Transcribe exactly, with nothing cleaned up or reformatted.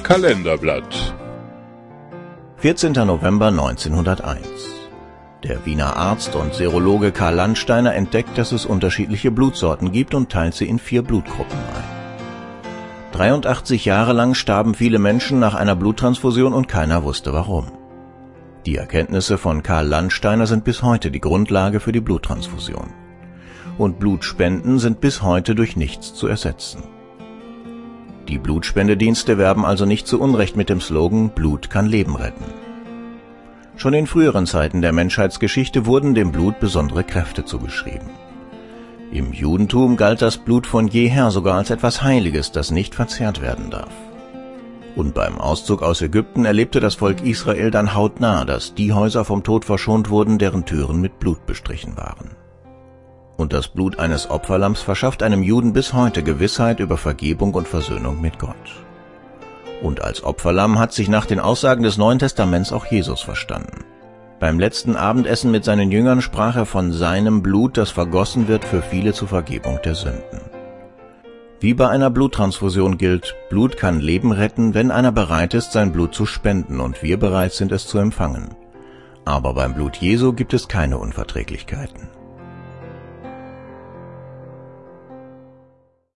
Kalenderblatt. vierzehnter November neunzehnhunderteins. Der Wiener Arzt und Serologe Karl Landsteiner entdeckt, dass es unterschiedliche Blutsorten gibt und teilt sie in vier Blutgruppen ein. dreiundachtzig Jahre lang starben viele Menschen nach einer Bluttransfusion und keiner wusste warum. Die Erkenntnisse von Karl Landsteiner sind bis heute die Grundlage für die Bluttransfusion. Und Blutspenden sind bis heute durch nichts zu ersetzen. Die Blutspendedienste werben also nicht zu Unrecht mit dem Slogan »Blut kann Leben retten«. Schon in früheren Zeiten der Menschheitsgeschichte wurden dem Blut besondere Kräfte zugeschrieben. Im Judentum galt das Blut von jeher sogar als etwas Heiliges, das nicht verzehrt werden darf. Und beim Auszug aus Ägypten erlebte das Volk Israel dann hautnah, dass die Häuser vom Tod verschont wurden, deren Türen mit Blut bestrichen waren. Und das Blut eines Opferlamms verschafft einem Juden bis heute Gewissheit über Vergebung und Versöhnung mit Gott. Und als Opferlamm hat sich nach den Aussagen des Neuen Testaments auch Jesus verstanden. Beim letzten Abendessen mit seinen Jüngern sprach er von seinem Blut, das vergossen wird für viele zur Vergebung der Sünden. Wie bei einer Bluttransfusion gilt, Blut kann Leben retten, wenn einer bereit ist, sein Blut zu spenden und wir bereit sind, es zu empfangen. Aber beim Blut Jesu gibt es keine Unverträglichkeiten.